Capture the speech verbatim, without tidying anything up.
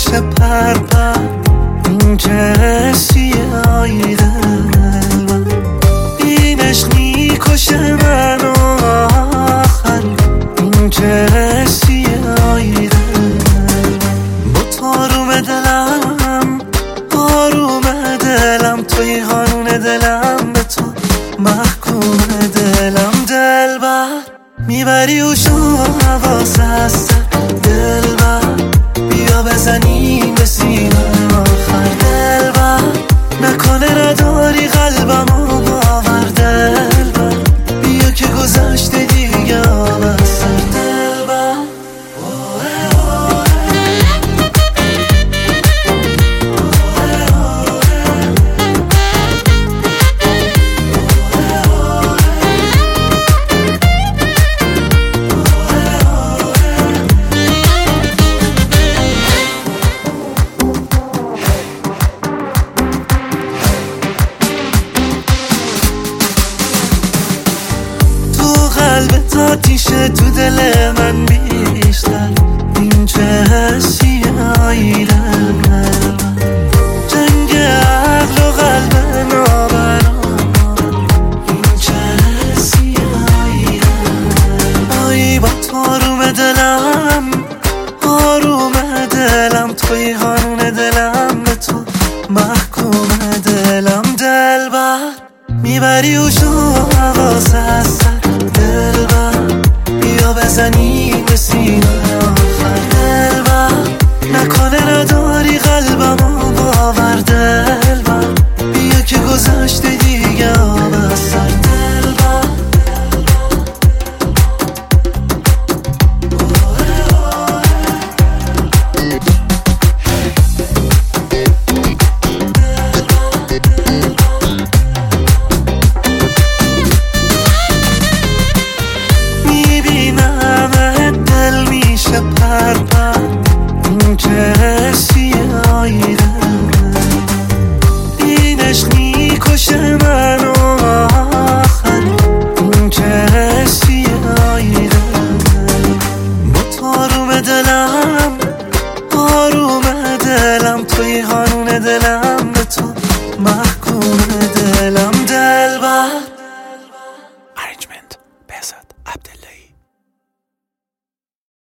میشه پر پر این که حسیه آی دلبر این عشق میکشه منو آخر این که حسیه آی دلبر با تاروم دلم آروم دلم توی هانون دلم به تو محکوم دلم دلبر میبری و شو حواس هست دلبر بیا بزنیم به سینه آخر دلبر نکنه نداری قلبمو باور دلبر بیا که گذشته دیگه آب از سر دلبر قلبت آتیشه تو دل من بیشتر این چه حسیه آی دلبر جنگ عقل و قلب نابرابر این چه حسیه آی دلبر آی با تاروم دلم آروم دلم توی هانون دلم به تو محکوم دلم دلبر میبری و شو حواس هست دلبر بیا بزنیم به سینه آخر دلبر نکنه نداری قلبمو باور دلبر بیا که گذشته دیگه آب از سر دلبر پر پر این که حسیه آی دلبر این عشق میکشه منو آخر این که حسیه آی دلبر با تاروم دلم آروم دلم توی هانون دلم